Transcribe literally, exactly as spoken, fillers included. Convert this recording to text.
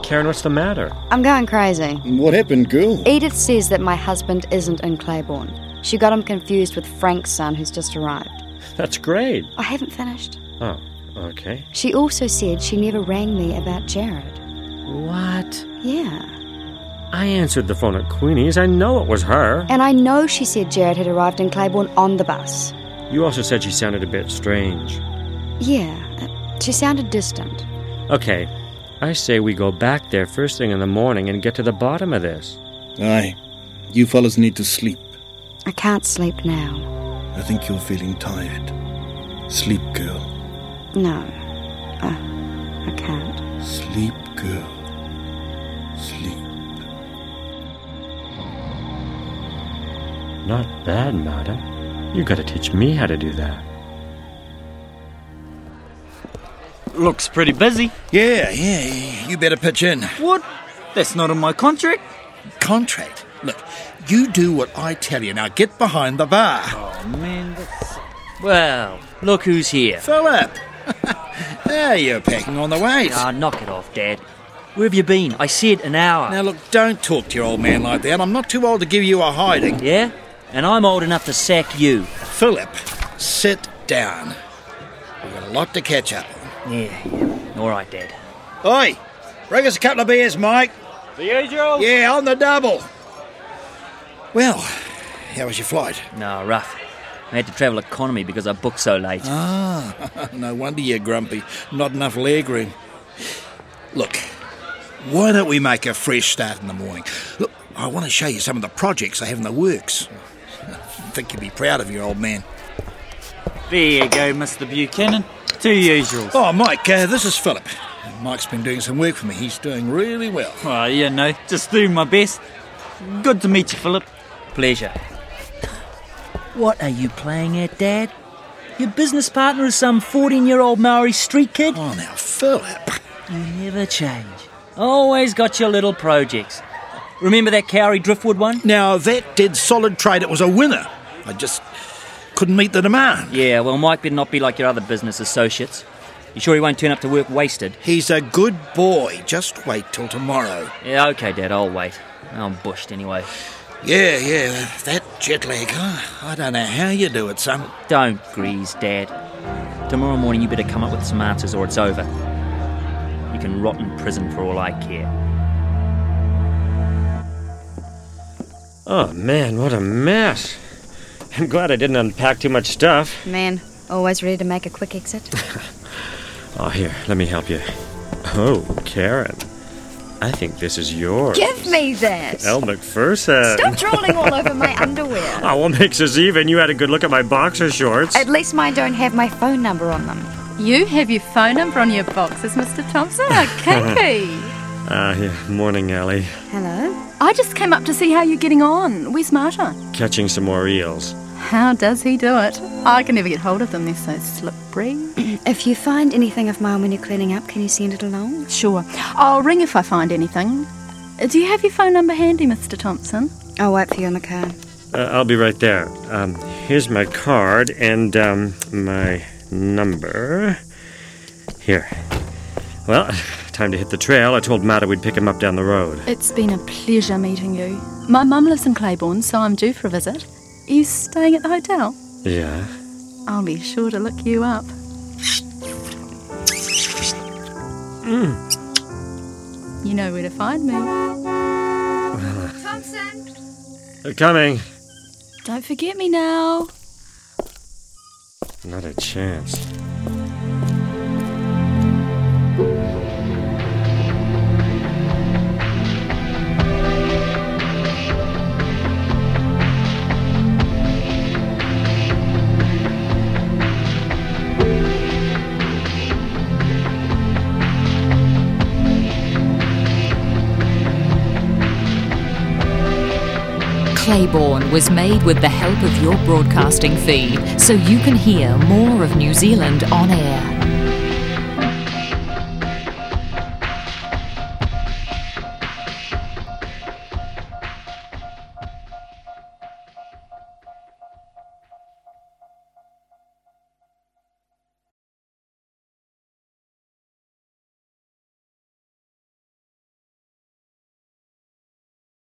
Karen, what's the matter? I'm going crazy. What happened, girl? Edith says that my husband isn't in Claiborne. She got him confused with Frank's son who's just arrived. That's great. I haven't finished. Oh, okay. She also said she never rang me about Jared. What? Yeah. I answered the phone at Queenie's. I know it was her. And I know she said Jared had arrived in Claiborne on the bus. You also said she sounded a bit strange. Yeah, uh, she sounded distant. Okay, I say we go back there first thing in the morning and get to the bottom of this. Aye. You fellas need to sleep. I can't sleep now. I think you're feeling tired. Sleep, girl. No, uh, I can't. Sleep, girl. Sleep. Not bad, Nada. You gotta teach me how to do that. Looks pretty busy. Yeah, yeah, you better pitch in. What? That's not in my contract. Contract? Look, you do what I tell you. Now get behind the bar. Oh, man, that's... Well, look who's here. Philip! There you're packing on the weight. Ah, knock it off, Dad. Where have you been? I said an hour. Now look, don't talk to your old man like that. I'm not too old to give you a hiding. Yeah? And I'm old enough to sack you. Philip, sit down. We've got a lot to catch up on. Yeah, yeah. All right, Dad. Oi, bring us a couple of beers, Mike. The usual? Yeah, on the double. Well, how was your flight? No, rough. I had to travel economy because I booked so late. Ah, no wonder you're grumpy. Not enough leg room. Look, why don't we make a fresh start in the morning? Look, I want to show you some of the projects I have in the works. I think you'd be proud of your old man. There you go, Mister Buchanan. Two usuals. Oh, Mike, uh, this is Philip. Mike's been doing some work for me. He's doing really well. Oh, you know, just doing my best. Good to meet you, Philip. Pleasure. What are you playing at, Dad? Your business partner is some fourteen-year-old Maori street kid? Oh, now, Philip. You never change. Always got your little projects. Remember that Cowrie Driftwood one? Now, that did solid trade. It was a winner. I just couldn't meet the demand. Yeah, well, Mike better not be like your other business associates. You sure he won't turn up to work wasted? He's a good boy. Just wait till tomorrow. Yeah, okay, Dad, I'll wait. I'm bushed anyway. Yeah, yeah, that jet lag, huh? I don't know how you do it, son. Don't grease, Dad. Tomorrow morning you better come up with some answers or it's over. You can rot in prison for all I care. Oh, man, what a mess. I'm glad I didn't unpack too much stuff. Man, always ready to make a quick exit. Oh, here, let me help you. Oh, Karen. I think this is yours. Give me that! Elle Macpherson. Stop drooling all over my underwear. Oh, what makes us even? You had a good look at my boxer shorts. At least mine don't have my phone number on them. You have your phone number on your boxes, Mister Thompson. Okay. Ah, uh, yeah. Morning, Ellie. Hello? I just came up to see how you're getting on. Where's Marta? Catching some more eels. How does he do it? I can never get hold of them. They're so slippery. If you find anything of mine when you're cleaning up, can you send it along? Sure. I'll ring if I find anything. Do you have your phone number handy, Mister Thompson? I'll wait for you in the car. Uh, I'll be right there. Um, here's my card and um, my number. Here. Well, time to hit the trail. I told Mata we'd pick him up down the road. It's been a pleasure meeting you. My mum lives in Claiborne, so I'm due for a visit. Are you staying at the hotel? Yeah. I'll be sure to look you up. Mm. You know where to find me. Thompson! They're coming. Don't forget me now. Not a chance. Claiborne was made with the help of your broadcasting feed, so you can hear more of New Zealand on air.